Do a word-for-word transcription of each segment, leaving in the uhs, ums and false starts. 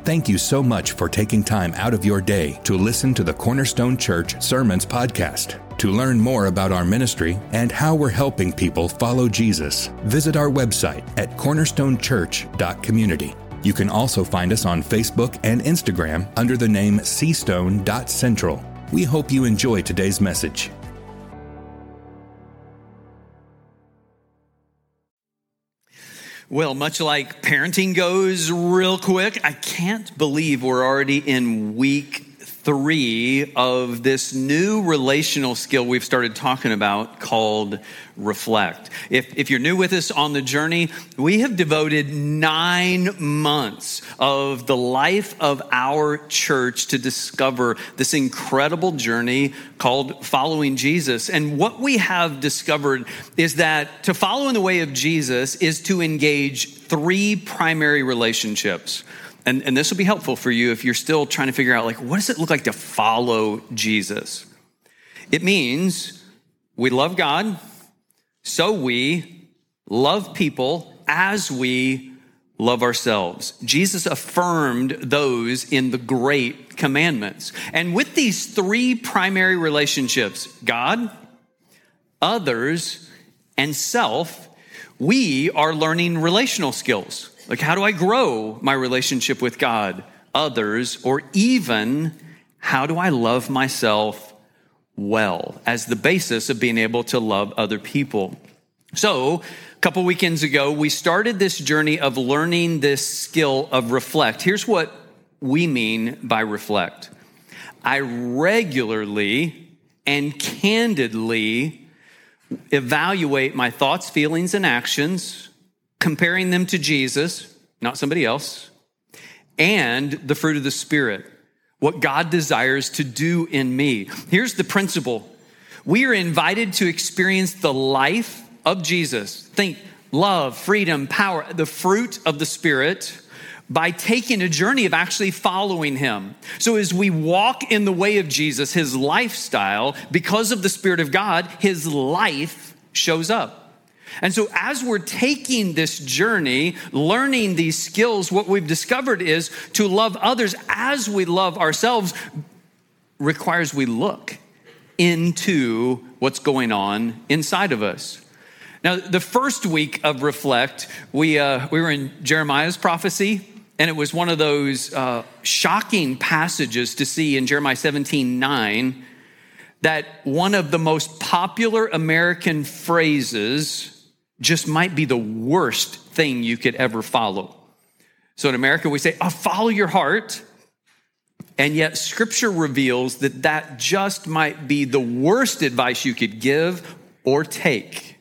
Thank you so much for taking time out of your day to listen to the Cornerstone Church Sermons podcast. To learn more about our ministry and how we're helping people follow Jesus, visit our website at cornerstone church dot community. You can also find us on Facebook and Instagram under the name seastone dot central. We hope you enjoy today's message. Well, much like parenting goes real quick, I can't believe we're already in week three of this new relational skill we've started talking about called reflect. If, if you're new with us on the journey, we have devoted nine months of the life of our church to discover this incredible journey called following Jesus. And what we have discovered is that to follow in the way of Jesus is to engage three primary relationships. And, and this will be helpful for you if you're still trying to figure out, like, what does it look like to follow Jesus? It means we love God, so we love people as we love ourselves. Jesus affirmed those in the Great Commandments. And with these three primary relationships, God, others, and self, we are learning relational skills. Like, how do I grow my relationship with God, others, or even how do I love myself well as the basis of being able to love other people? So a couple weekends ago, we started this journey of learning this skill of reflect. Here's what we mean by reflect. I regularly and candidly evaluate my thoughts, feelings, and actions, comparing them to Jesus, not somebody else, and the fruit of the Spirit, what God desires to do in me. Here's the principle. We are invited to experience the life of Jesus. Think love, freedom, power, the fruit of the Spirit, by taking a journey of actually following him. So as we walk in the way of Jesus, his lifestyle, because of the Spirit of God, his life shows up. And so as we're taking this journey, learning these skills, what we've discovered is to love others as we love ourselves requires we look into what's going on inside of us. Now, the first week of Reflect, we uh, we were in Jeremiah's prophecy, and it was one of those uh, shocking passages to see in Jeremiah seventeen nine that one of the most popular American phrases just might be the worst thing you could ever follow. So in America, we say, oh, follow your heart. And yet scripture reveals that that just might be the worst advice you could give or take.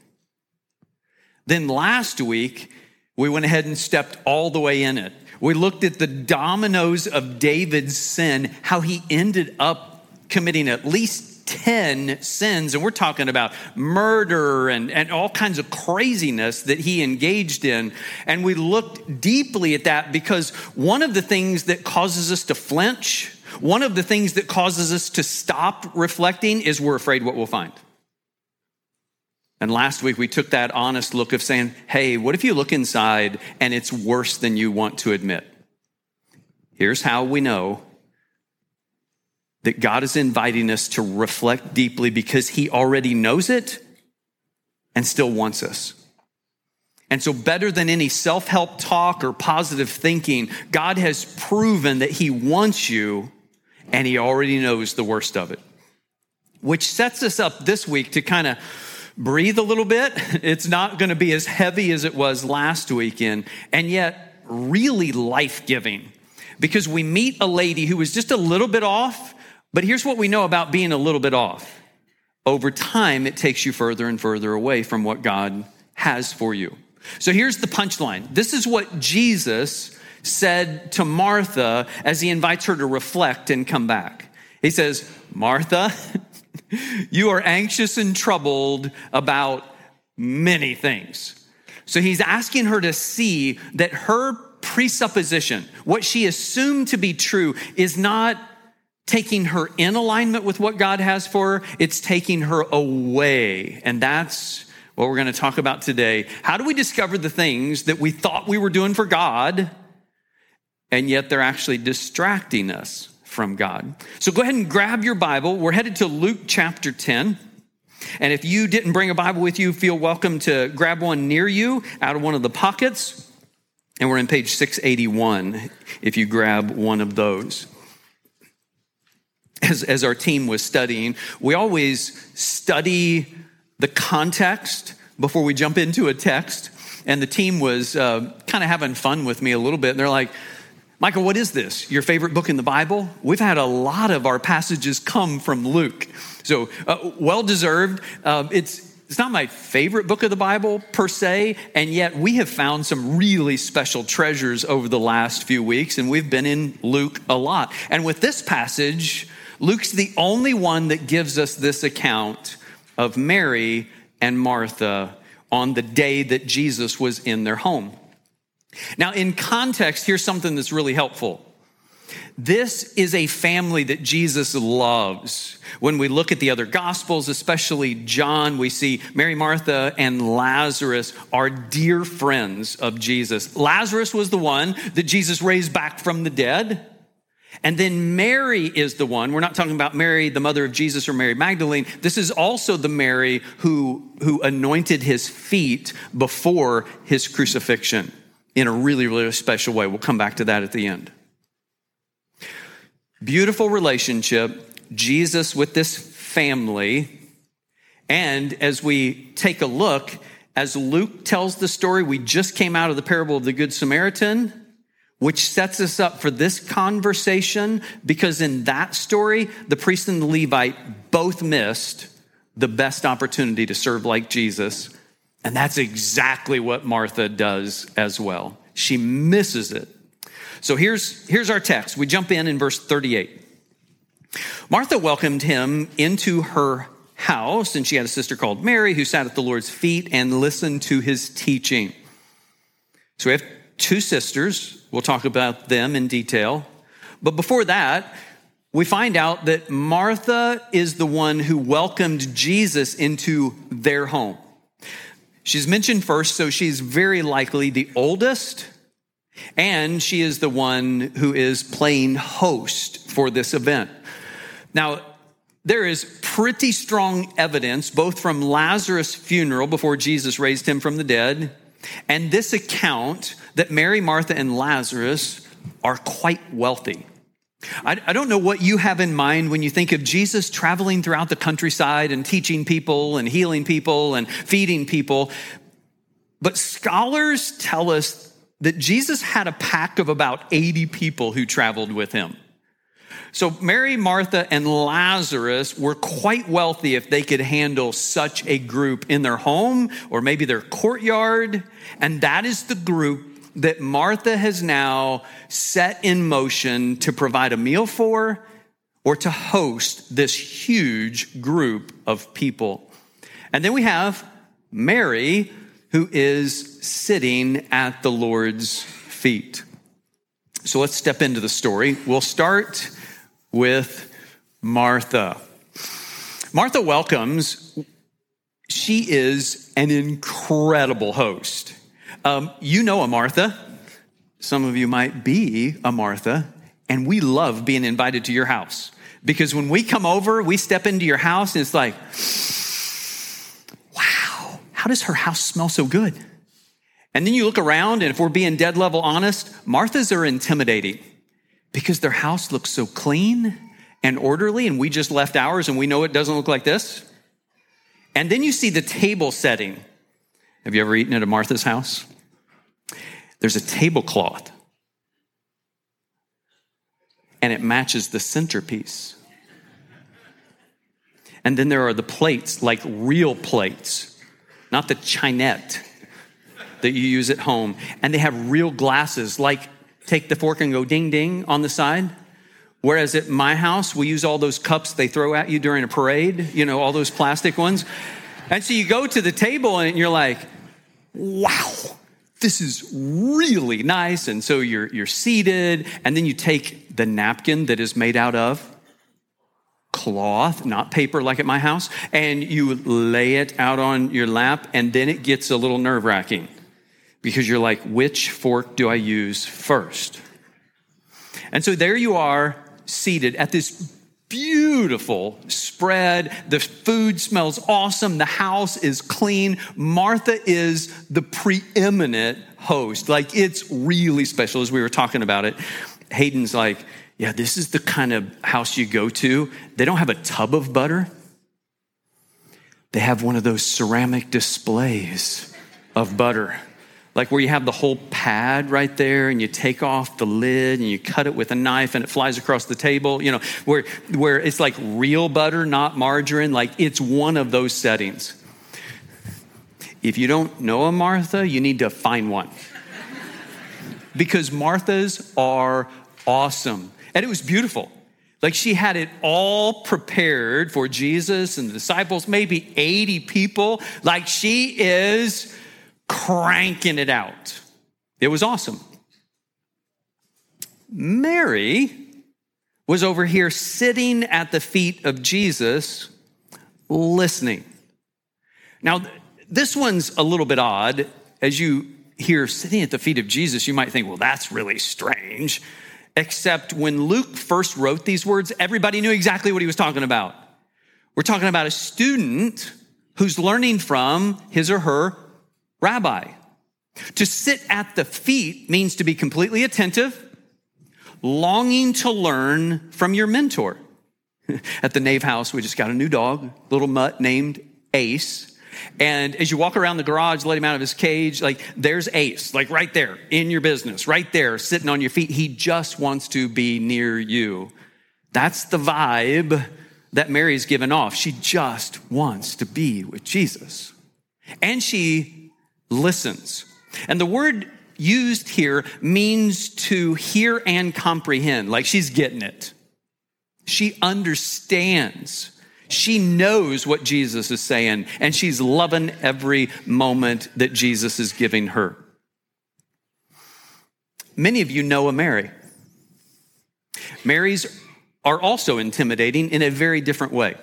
Then last week, we went ahead and stepped all the way in it. We looked at the dominoes of David's sin, how he ended up committing at least ten sins, and we're talking about murder and, and all kinds of craziness that he engaged in. And we looked deeply at that because one of the things that causes us to flinch, one of the things that causes us to stop reflecting is we're afraid what we'll find. And last week we took that honest look of saying, hey, what if you look inside and it's worse than you want to admit? Here's how we know that God is inviting us to reflect deeply because he already knows it and still wants us. And so better than any self-help talk or positive thinking, God has proven that he wants you and he already knows the worst of it. Which sets us up this week to kind of breathe a little bit. It's not going to be as heavy as it was last weekend, and yet really life-giving. Because we meet a lady who was just a little bit off. But here's what we know about being a little bit off. Over time, it takes you further and further away from what God has for you. So here's the punchline. This is what Jesus said to Martha as he invites her to reflect and come back. He says, Martha, you are anxious and troubled about many things. So he's asking her to see that her presupposition, what she assumed to be true, is not taking her in alignment with what God has for her. It's taking her away. And that's what we're going to talk about today. How do we discover the things that we thought we were doing for God and yet they're actually distracting us from God. So go ahead and grab your Bible. We're headed to Luke chapter ten. And if you didn't bring a Bible with you, feel welcome to grab one near you out of one of the pockets. And we're in page six eighty-one if you grab one of those. As, as our team was studying, we always study the context before we jump into a text. And the team was uh, kind of having fun with me a little bit. And they're like, Michael, what is this? Your favorite book in the Bible? We've had a lot of our passages come from Luke. So uh, well-deserved. Uh, it's It's not my favorite book of the Bible per se, and yet we have found some really special treasures over the last few weeks, and we've been in Luke a lot. And with this passage, Luke's the only one that gives us this account of Mary and Martha on the day that Jesus was in their home. Now, in context, here's something that's really helpful. This is a family that Jesus loves. When we look at the other Gospels, especially John, we see Mary, Martha, and Lazarus are dear friends of Jesus. Lazarus was the one that Jesus raised back from the dead. And then Mary is the one, we're not talking about Mary, the mother of Jesus, or Mary Magdalene. This is also the Mary who, who anointed his feet before his crucifixion in a really, really special way. We'll come back to that at the end. Beautiful relationship, Jesus with this family. And as we take a look, as Luke tells the story, we just came out of the parable of the Good Samaritan, which sets us up for this conversation, because in that story, the priest and the Levite both missed the best opportunity to serve like Jesus. And that's exactly what Martha does as well. She misses it. So here's, here's our text. We jump in in verse thirty-eight. Martha welcomed him into her house, and she had a sister called Mary who sat at the Lord's feet and listened to his teaching. So we have two sisters. We'll talk about them in detail. But before that, we find out that Martha is the one who welcomed Jesus into their home. She's mentioned first, so she's very likely the oldest, and she is the one who is playing host for this event. Now, there is pretty strong evidence, both from Lazarus' funeral before Jesus raised him from the dead, and this account that Mary, Martha, and Lazarus are quite wealthy. I, I don't know what you have in mind when you think of Jesus traveling throughout the countryside and teaching people and healing people and feeding people, but scholars tell us that Jesus had a pack of about eighty people who traveled with him. So Mary, Martha, and Lazarus were quite wealthy if they could handle such a group in their home or maybe their courtyard. And that is the group that Martha has now set in motion to provide a meal for or to host this huge group of people. And then we have Mary, who is sitting at the Lord's feet. So let's step into the story. We'll start with Martha. Martha welcomes. She is an incredible host. Um, you know a Martha. Some of you might be a Martha, and we love being invited to your house. Because when we come over, we step into your house, and it's like, wow, how does her house smell so good? And then you look around, and if we're being dead level honest, Marthas are intimidating because their house looks so clean and orderly, and we just left ours, and we know it doesn't look like this. And then you see the table setting. Have you ever eaten at a Martha's house? There's a tablecloth, and it matches the centerpiece. And then there are the plates, like real plates, not the chinette that you use at home. And they have real glasses, like take the fork and go ding, ding on the side. Whereas at my house, we use all those cups they throw at you during a parade, you know, all those plastic ones. And so you go to the table and you're like, wow, this is really nice. And so you're, you're seated, and then you take the napkin that is made out of cloth, not paper like at my house, and you lay it out on your lap, and then it gets a little nerve-wracking because you're like, which fork do I use first? And so there you are seated at this beautiful spread. The food smells awesome. The house is clean. Martha is the preeminent host. Like, it's really special. As we were talking about it, Hayden's like, yeah, this is the kind of house you go to. They don't have a tub of butter. They have one of those ceramic displays of butter, like where you have the whole pad right there and you take off the lid and you cut it with a knife and it flies across the table, you know, where, where it's like real butter, not margarine. Like, it's one of those settings. If you don't know a Martha, you need to find one, because Marthas are awesome. And it was beautiful. Like, she had it all prepared for Jesus and the disciples, maybe eighty people. Like, she is cranking it out. It was awesome. Mary was over here sitting at the feet of Jesus, listening. Now, this one's a little bit odd. As you hear sitting at the feet of Jesus, you might think, well, that's really strange. Except when Luke first wrote these words, everybody knew exactly what he was talking about. We're talking about a student who's learning from his or her rabbi. To sit at the feet means to be completely attentive, longing to learn from your mentor. At the Nave House, we just got a new dog, little mutt named Ace. And as you walk around the garage, let him out of his cage, like, there's Ace, like right there in your business, right there, sitting on your feet. He just wants to be near you. That's the vibe that Mary's given off. She just wants to be with Jesus. And she listens. And the word used here means to hear and comprehend. Like, she's getting it. She understands. She knows what Jesus is saying, and she's loving every moment that Jesus is giving her. Many of you know a Mary. Marys are also intimidating in a very different way.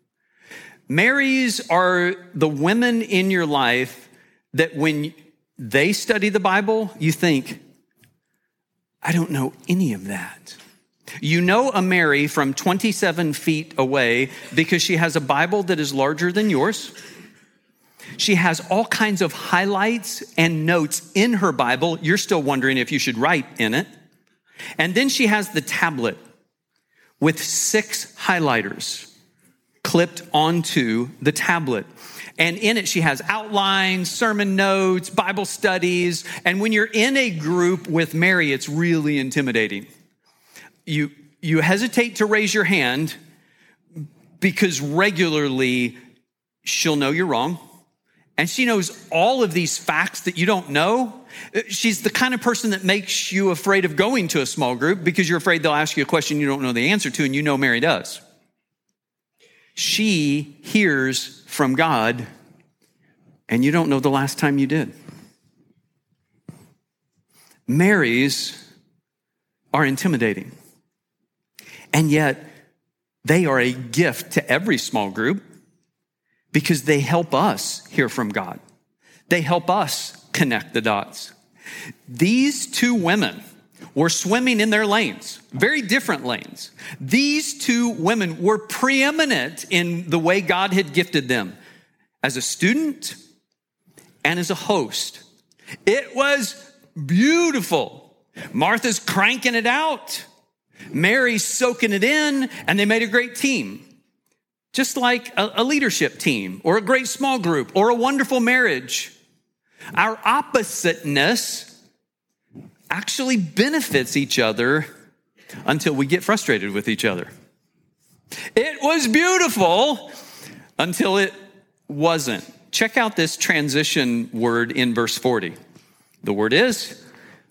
Marys are the women in your life that when they study the Bible, you think, I don't know any of that. You know a Mary from twenty-seven feet away because she has a Bible that is larger than yours. She has all kinds of highlights and notes in her Bible. You're still wondering if you should write in it. And then she has the tablet with six highlighters clipped onto the tablet. And in it, she has outlines, sermon notes, Bible studies. And when you're in a group with Mary, it's really intimidating. You, you hesitate to raise your hand because regularly she'll know you're wrong. And she knows all of these facts that you don't know. She's the kind of person that makes you afraid of going to a small group because you're afraid they'll ask you a question you don't know the answer to, and you know Mary does. She hears from God, and you don't know the last time you did. Marys are intimidating. And yet, they are a gift to every small group because they help us hear from God. They help us connect the dots. These two women were swimming in their lanes, very different lanes. These two women were preeminent in the way God had gifted them as a student and as a host. It was beautiful. Martha's cranking it out. Mary's soaking it in, and they made a great team. Just like a, a leadership team or a great small group or a wonderful marriage. Our oppositeness actually benefits each other until we get frustrated with each other. It was beautiful until it wasn't. Check out this transition word in verse forty. The word is,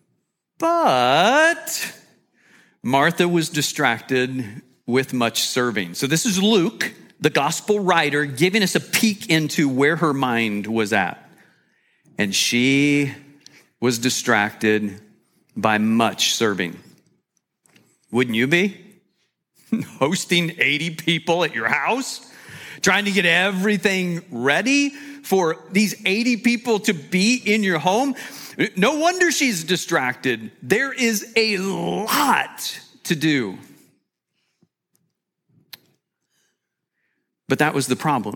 but Martha was distracted with much serving. So this is Luke, the gospel writer, giving us a peek into where her mind was at. And she was distracted by much serving. Wouldn't you be? Hosting eighty people at your house? Trying to get everything ready for these eighty people to be in your home? No wonder she's distracted. There is a lot to do. But that was the problem.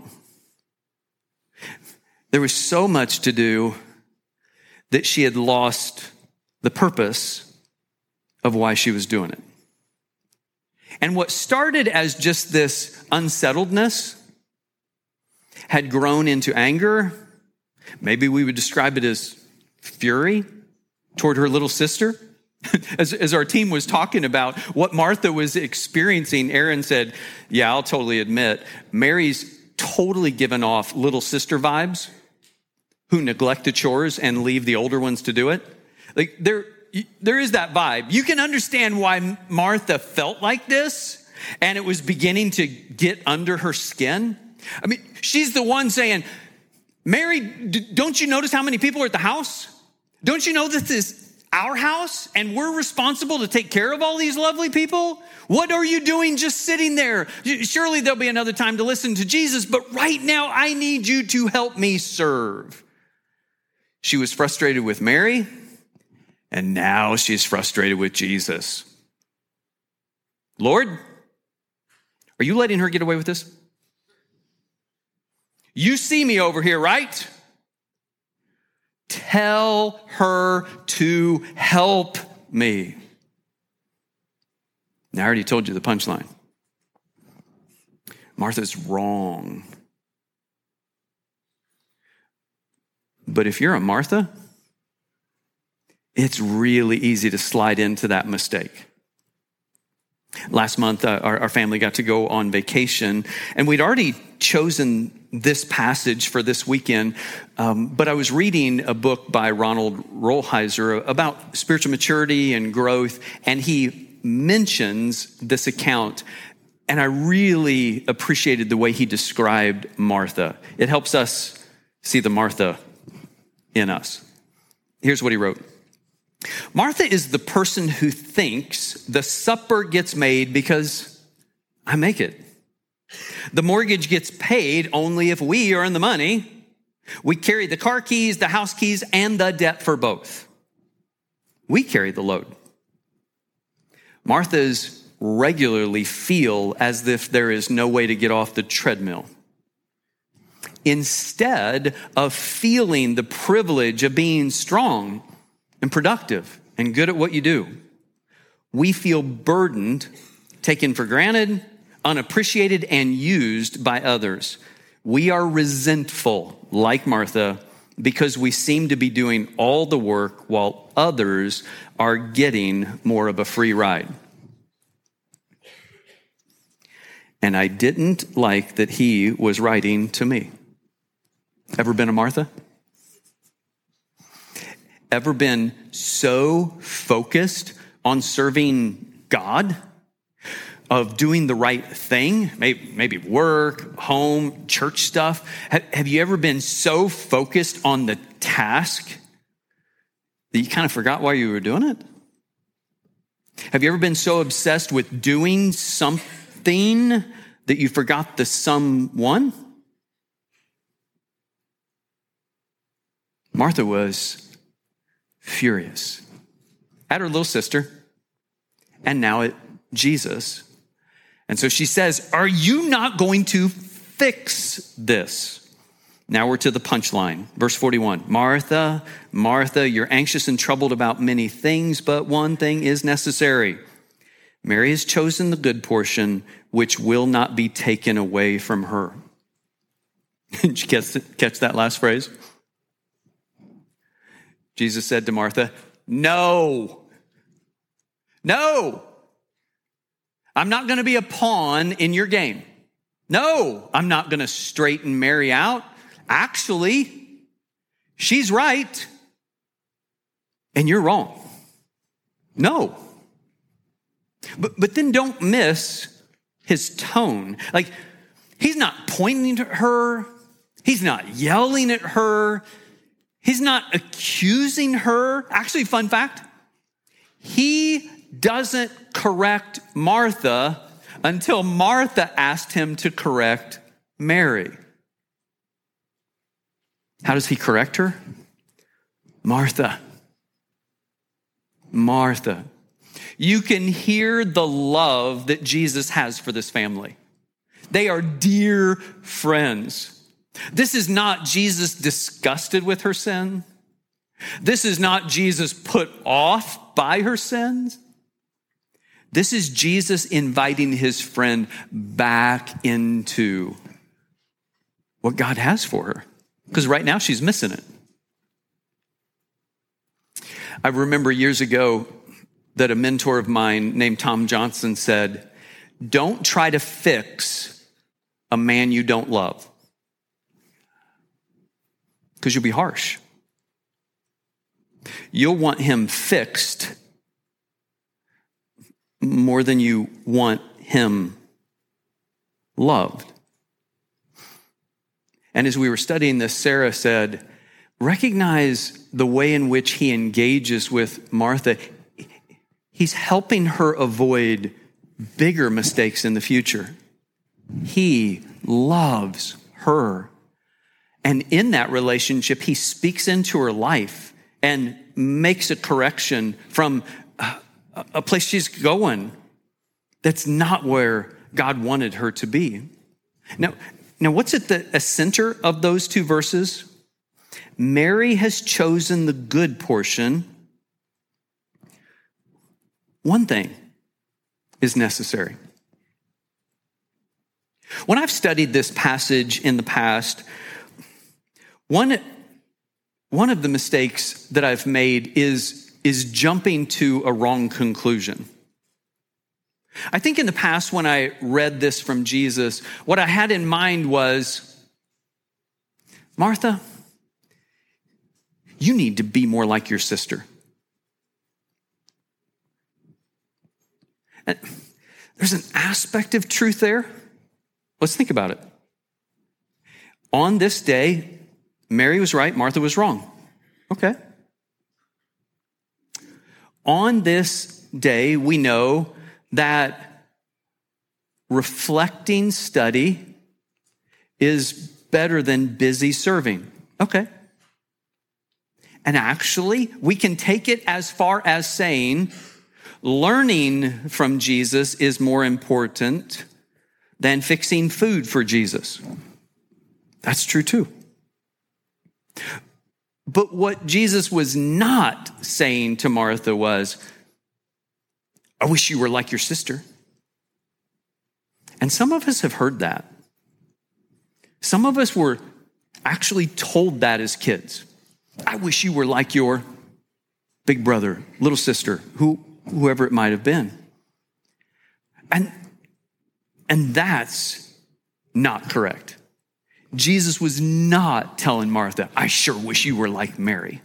There was so much to do that she had lost the purpose of why she was doing it. And what started as just this unsettledness had grown into anger. Maybe we would describe it as fury toward her little sister. As, as our team was talking about what Martha was experiencing, Aaron said, yeah, I'll totally admit, Mary's totally given off little sister vibes who neglect the chores and leave the older ones to do it. Like there, there is that vibe. You can understand why Martha felt like this, and it was beginning to get under her skin. I mean, she's the one saying, Mary, don't you notice how many people are at the house? Don't you know this is our house and we're responsible to take care of all these lovely people? What are you doing just sitting there? Surely there'll be another time to listen to Jesus, but right now I need you to help me serve. She was frustrated with Mary, and now she's frustrated with Jesus. Lord, are you letting her get away with this? You see me over here, right? Tell her to help me. Now, I already told you the punchline. Martha's wrong. But if you're a Martha, it's really easy to slide into that mistake. Last month, uh, our, our family got to go on vacation, and we'd already chosen this passage for this weekend, um, but I was reading a book by Ronald Rolheiser about spiritual maturity and growth, and he mentions this account, and I really appreciated the way he described Martha. It helps us see the Martha in us. Here's what he wrote. Martha is the person who thinks the supper gets made because I make it. The mortgage gets paid only if we are in the money. We carry the car keys, the house keys, and the debt for both. We carry the load. Marthas regularly feel as if there is no way to get off the treadmill. Instead of feeling the privilege of being strong and productive and good at what you do, we feel burdened, taken for granted, unappreciated, and used by others. We are resentful, like Martha, because we seem to be doing all the work while others are getting more of a free ride. And I didn't like that he was writing to me. Ever been a Martha? Ever been so focused on serving God, of doing the right thing, maybe, maybe work, home, church stuff? Have, have you ever been so focused on the task that you kind of forgot why you were doing it? Have you ever been so obsessed with doing something that you forgot the someone? Martha was furious at her little sister, and now at Jesus. And so she says, are you not going to fix this? Now we're to the punchline. Verse forty-one, Martha, Martha, you're anxious and troubled about many things, but one thing is necessary. Mary has chosen the good portion, which will not be taken away from her. Did you catch, catch that last phrase? Jesus said to Martha, no, no, I'm not going to be a pawn in your game. No, I'm not going to straighten Mary out. Actually, she's right, and you're wrong. No. But, but then don't miss his tone. Like, he's not pointing to her. He's not yelling at her. He's not accusing her. Actually, fun fact, he doesn't correct Martha until Martha asked him to correct Mary. How does he correct her? Martha, Martha, you can hear the love that Jesus has for this family. They are dear friends. This is not Jesus disgusted with her sin. This is not Jesus put off by her sins. This is Jesus inviting his friend back into what God has for her. Because right now she's missing it. I remember years ago that a mentor of mine named Tom Johnson said, don't try to fix a man you don't love, because you'll be harsh. You'll want him fixed more than you want him loved. And as we were studying this, Sarah said, recognize the way in which he engages with Martha. He's helping her avoid bigger mistakes in the future. He loves her. And in that relationship, he speaks into her life and makes a correction from a place she's going that's not where God wanted her to be. Now, now what's at the center of those two verses? Mary has chosen the good portion. One thing is necessary. When I've studied this passage in the past, one, one of the mistakes that I've made is, is jumping to a wrong conclusion. I think in the past when I read this from Jesus, what I had in mind was, Martha, you need to be more like your sister. And there's an aspect of truth there. Let's think about it. On this day, Mary was right, Martha was wrong. Okay. On this day, we know that reflecting study is better than busy serving. Okay. And actually, we can take it as far as saying learning from Jesus is more important than fixing food for Jesus. That's true too. But what Jesus was not saying to Martha was, I wish you were like your sister. And some of us have heard that. Some of us were actually told that as kids. I wish you were like your big brother, little sister, who, whoever it might have been. And, and that's not correct. Jesus was not telling Martha, I sure wish you were like Mary.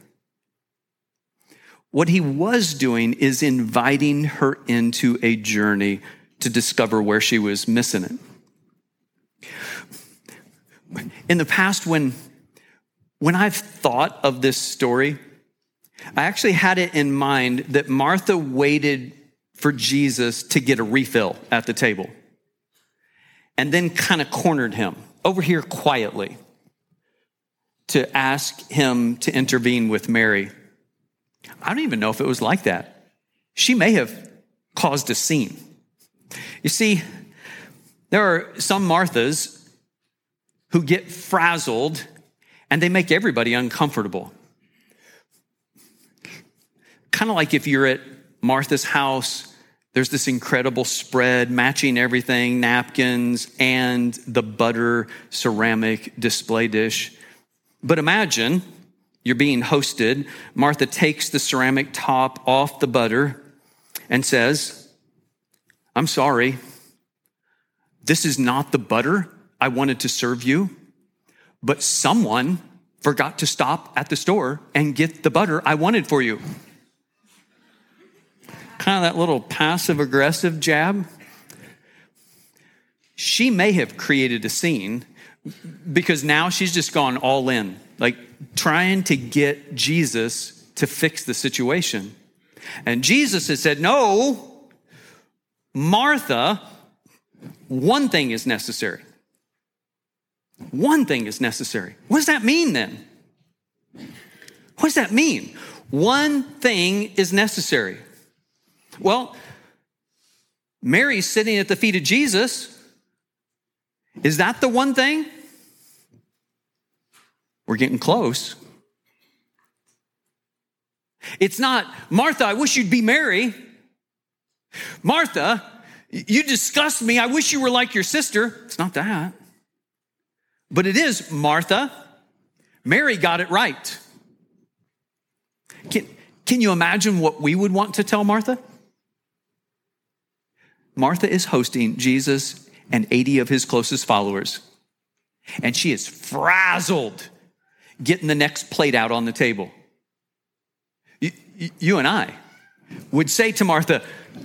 What he was doing is inviting her into a journey to discover where she was missing it. In the past, when, when I've thought of this story, I actually had it in mind that Martha waited for Jesus to get a refill at the table and then kind of cornered him over here quietly to ask him to intervene with Mary. I don't even know if it was like that. She may have caused a scene. You see, there are some Marthas who get frazzled and they make everybody uncomfortable. Kind of like if you're at Martha's house, there's this incredible spread matching everything, napkins and the butter ceramic display dish. But imagine you're being hosted. Martha takes the ceramic top off the butter and says, I'm sorry, this is not the butter I wanted to serve you, but someone forgot to stop at the store and get the butter I wanted for you. Kind of that little passive-aggressive jab. She may have created a scene because now she's just gone all in, like trying to get Jesus to fix the situation. And Jesus has said, no, Martha, one thing is necessary. One thing is necessary. What does that mean then? What does that mean? One thing is necessary. Well, Mary's sitting at the feet of Jesus. Is that the one thing? We're getting close. It's not, Martha, I wish you'd be Mary. Martha, you disgust me. I wish you were like your sister. It's not that. But it is, Martha, Mary got it right. Can, can you imagine what we would want to tell Martha? Martha is hosting Jesus and eighty of his closest followers. And she is frazzled getting the next plate out on the table. You, you and I would say to Martha,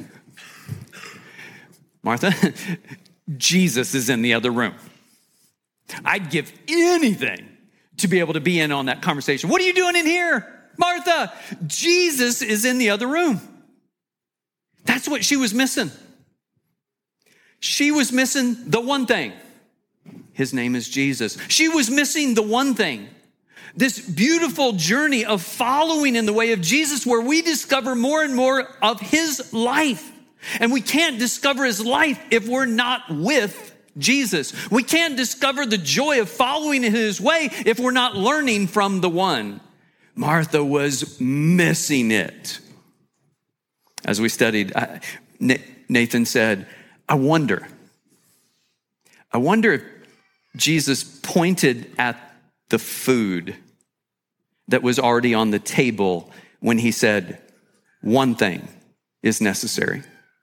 Martha, Jesus is in the other room. I'd give anything to be able to be in on that conversation. What are you doing in here? Martha, Jesus is in the other room. That's what she was missing. She was missing the one thing. His name is Jesus. She was missing the one thing. This beautiful journey of following in the way of Jesus, where we discover more and more of his life. And we can't discover his life if we're not with Jesus. We can't discover the joy of following in his way if we're not learning from the one. Martha was missing it. As we studied, Nathan said, I wonder, I wonder if Jesus pointed at the food that was already on the table when he said, one thing is necessary.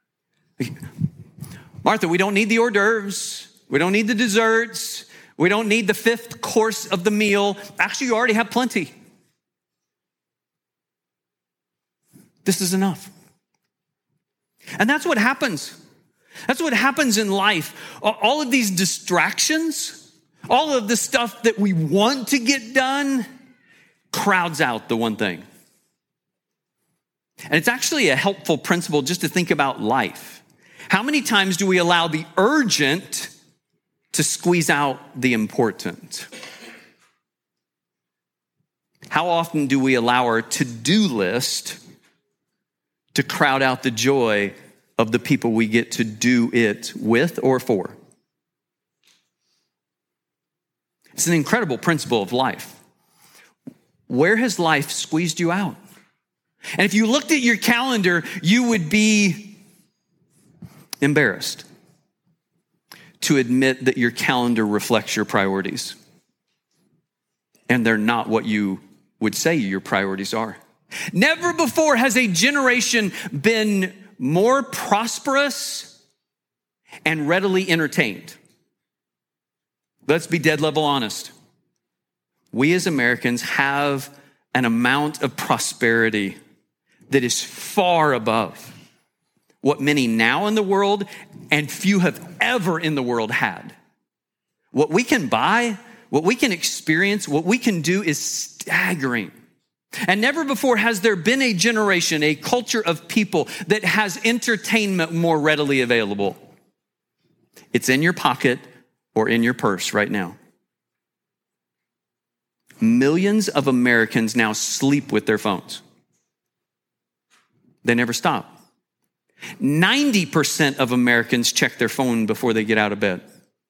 Martha, we don't need the hors d'oeuvres. We don't need the desserts. We don't need the fifth course of the meal. Actually, you already have plenty. This is enough. And that's what happens. That's what happens in life. All of these distractions, all of the stuff that we want to get done, crowds out the one thing. And it's actually a helpful principle just to think about life. How many times do we allow the urgent to squeeze out the important? How often do we allow our to-do list to crowd out the joy of the people we get to do it with or for? It's an incredible principle of life. Where has life squeezed you out? And if you looked at your calendar, you would be embarrassed to admit that your calendar reflects your priorities. And they're not what you would say your priorities are. Never before has a generation been more prosperous and readily entertained. Let's be dead level honest. We as Americans have an amount of prosperity that is far above what many now in the world and few have ever in the world had. What we can buy, what we can experience, what we can do is staggering. And never before has there been a generation, a culture of people that has entertainment more readily available. It's in your pocket or in your purse right now. Millions of Americans now sleep with their phones. They never stop. ninety percent of Americans check their phone before they get out of bed.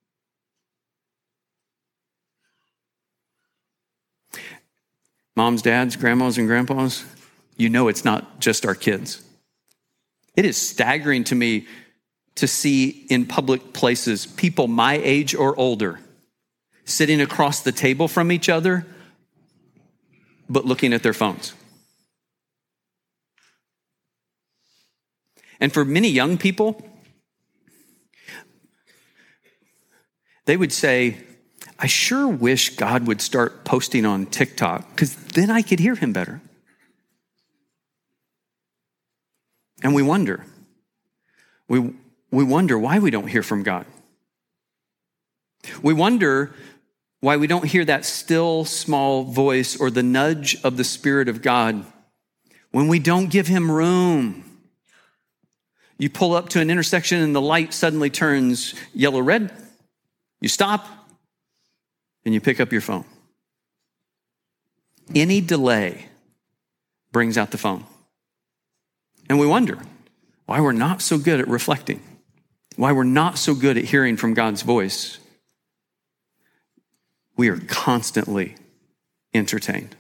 Moms, dads, grandmas, and grandpas, you know it's not just our kids. It is staggering to me to see in public places people my age or older sitting across the table from each other, but looking at their phones. And for many young people, they would say, I sure wish God would start posting on TikTok because then I could hear him better. And we wonder, we, we wonder why we don't hear from God. We wonder why we don't hear that still small voice or the nudge of the Spirit of God when we don't give him room. You pull up to an intersection and the light suddenly turns yellow-red. You stop and you pick up your phone. Any delay brings out the phone. And we wonder why we're not so good at reflecting. why we're not so good at hearing from God's voice. We are constantly entertained.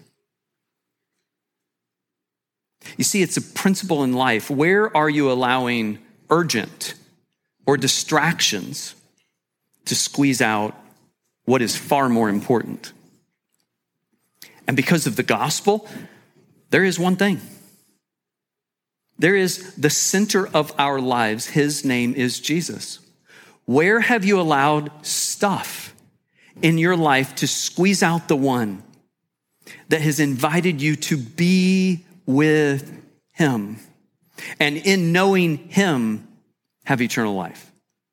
You see, it's a principle in life. Where are you allowing urgent or distractions to squeeze out what is far more important? And because of the gospel, there is one thing. There is the center of our lives. His name is Jesus. Where have you allowed stuff in your life to squeeze out the one that has invited you to be with him, and in knowing him, have eternal life?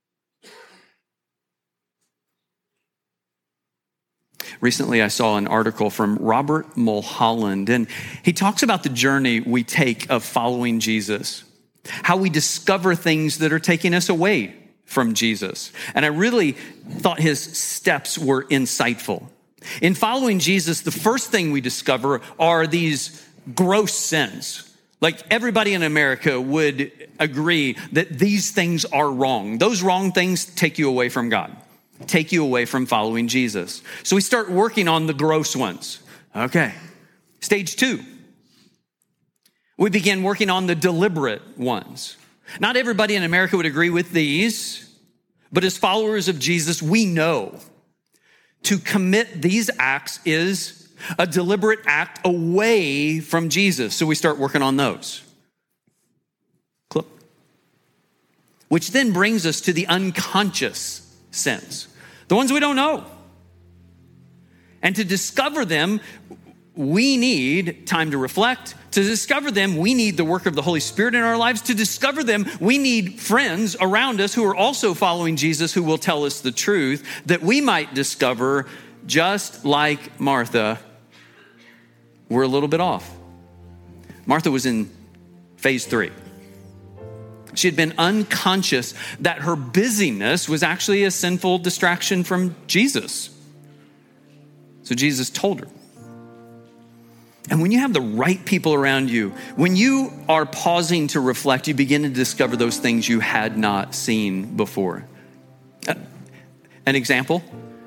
Recently, I saw an article from Robert Mulholland, and he talks about the journey we take of following Jesus, how we discover things that are taking us away from Jesus. And I really thought his steps were insightful. In following Jesus, the first thing we discover are these gross sins. Like everybody in America would agree that these things are wrong. Those wrong things take you away from God, take you away from following Jesus. So we start working on the gross ones. Okay. Stage two. We begin working on the deliberate ones. Not everybody in America would agree with these, but as followers of Jesus, we know to commit these acts is a deliberate act away from Jesus. So we start working on those. Clip. Which then brings us to the unconscious sins, the ones we don't know. And to discover them, we need time to reflect. To discover them, we need the work of the Holy Spirit in our lives. To discover them, we need friends around us who are also following Jesus, who will tell us the truth, that we might discover, just like Martha, we're a little bit off. Martha was in phase three. She had been unconscious that her busyness was actually a sinful distraction from Jesus. So Jesus told her. And when you have the right people around you, when you are pausing to reflect, you begin to discover those things you had not seen before. Uh, an example,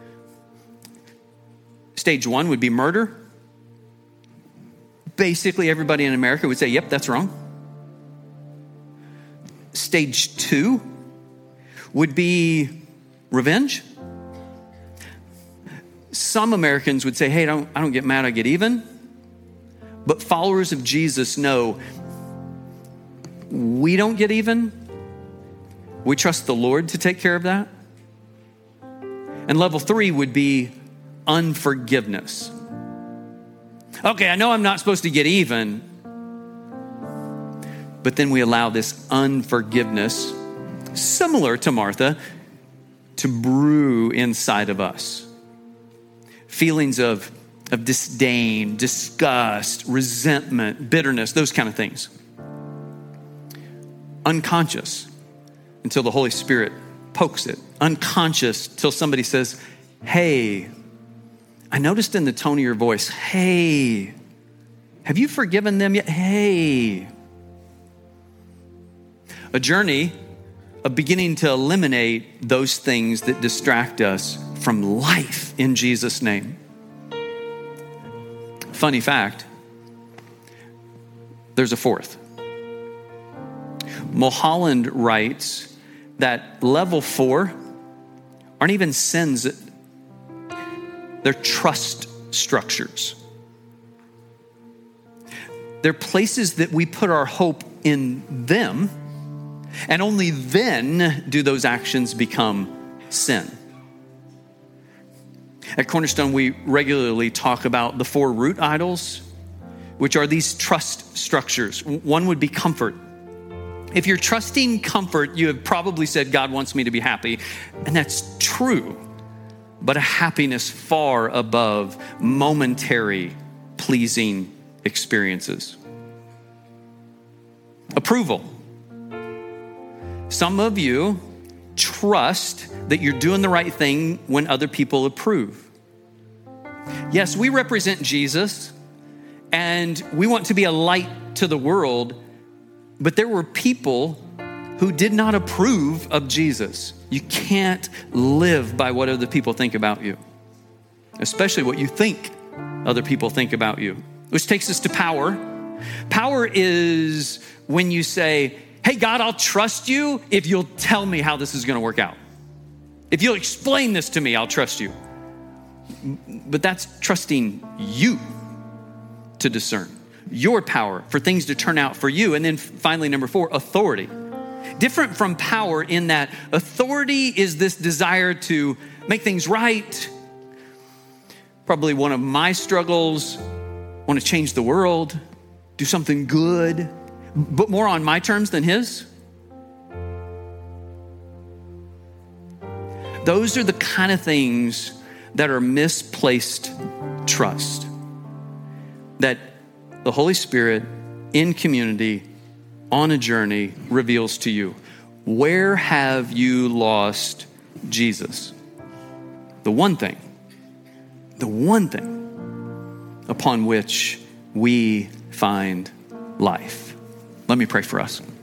stage one would be murder. Basically, everybody in America would say, yep, that's wrong. Stage two would be revenge. Some Americans would say, hey, I don't, I don't get mad, I get even. But followers of Jesus know we don't get even. We trust the Lord to take care of that. And level three would be unforgiveness. Okay, I know I'm not supposed to get even, but then we allow this unforgiveness, similar to Martha, to brew inside of us. Feelings of of disdain, disgust, resentment, bitterness, those kind of things. Unconscious until the Holy Spirit pokes it. Unconscious till somebody says, hey, I noticed in the tone of your voice, hey, have you forgiven them yet? Hey. A journey of beginning to eliminate those things that distract us from life in Jesus' name. Funny fact, there's a fourth. Mulholland writes that level four aren't even sins, they're trust structures. They're places that we put our hope in them, and only then do those actions become sin. At Cornerstone, we regularly talk about the four root idols, which are these trust structures. One would be comfort. If you're trusting comfort, you have probably said, God wants me to be happy. And that's true, but a happiness far above momentary, pleasing experiences. Approval. Some of you trust that you're doing the right thing when other people approve. Yes, we represent Jesus and we want to be a light to the world, but there were people who did not approve of Jesus. You can't live by what other people think about you, especially what you think other people think about you, which takes us to power. Power is when you say, hey, God, I'll trust you if you'll tell me how this is going to work out. If you'll explain this to me, I'll trust you. But that's trusting you to discern your power for things to turn out for you. And then finally, number four, authority. Different from power in that authority is this desire to make things right. Probably one of my struggles, want to change the world, do something good, but more on my terms than his. Those are the kind of things that are misplaced trust that the Holy Spirit in community on a journey reveals to you. Where have you lost Jesus? The one thing, the one thing upon which we find life. Let me pray for us.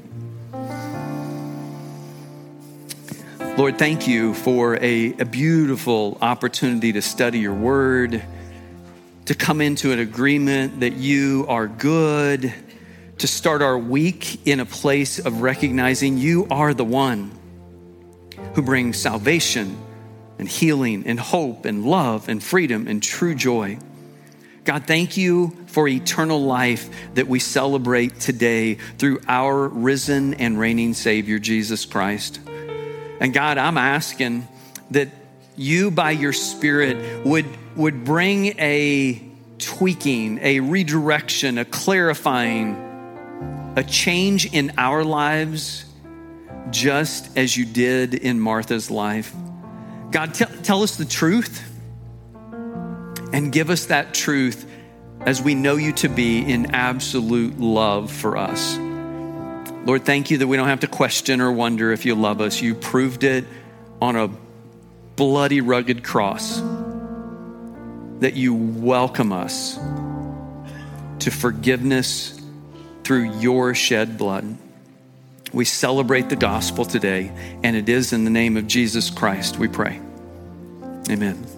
Lord, thank you for a, a beautiful opportunity to study your word, to come into an agreement that you are good, to start our week in a place of recognizing you are the one who brings salvation and healing and hope and love and freedom and true joy. God, thank you for eternal life that we celebrate today through our risen and reigning Savior, Jesus Christ. And God, I'm asking that you, by your Spirit, would, would bring a tweaking, a redirection, a clarifying, a change in our lives, just as you did in Martha's life. God, t- tell us the truth and give us that truth as we know you to be in absolute love for us. Lord, thank you that we don't have to question or wonder if you love us. You proved it on a bloody, rugged cross, that you welcome us to forgiveness through your shed blood. We celebrate the gospel today, and it is in the name of Jesus Christ we pray. Amen.